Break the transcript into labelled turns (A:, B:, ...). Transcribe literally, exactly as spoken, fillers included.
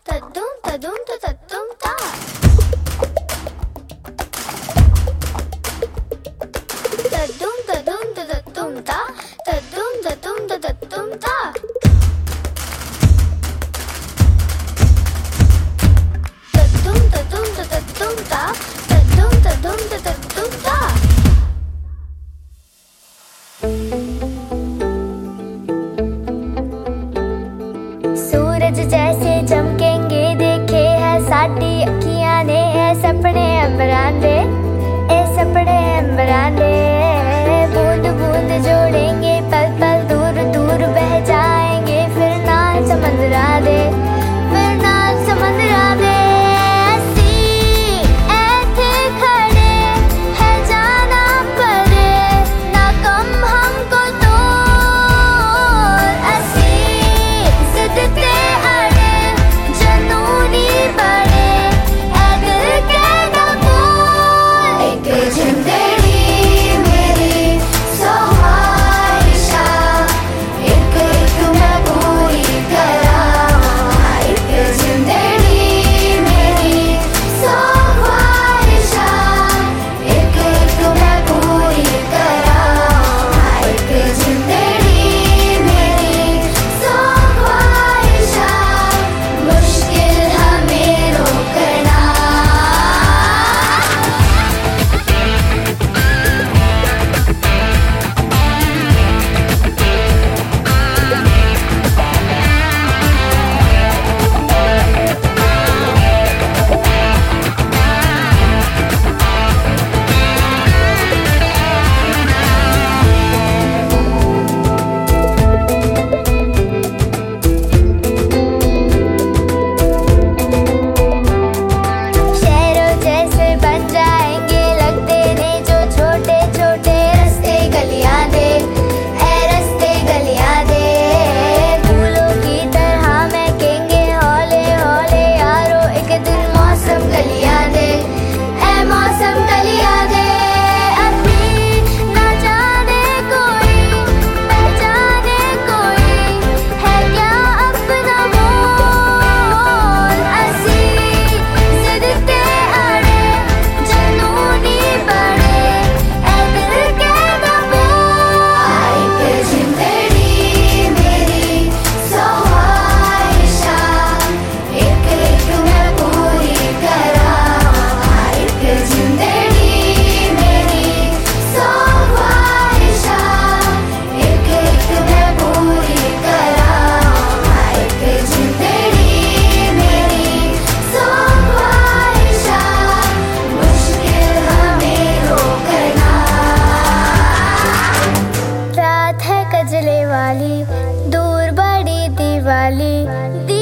A: तद्दुम तद्दुम त तद्दुम ता तद्दुम तद्दुम त तद्दुम ता तद्दुम तद्दुम त तद्दुम ता तद्दुम तद्दुम त तद्दुम ता तद्दुम तद्दुम त तद्दुम ता। सूरज जैसे चमकेंगे देखे है साडी अखियां ने, है सपने अंबरां दे, ए सपने अंबरां दे। बूंद बूंद जोड़ेंगे पल पल दूर दूर बह जाएंगे, फिर ना समंदरा दे, फिर ना समंदरा दे। दूर बड़ी दिवाली।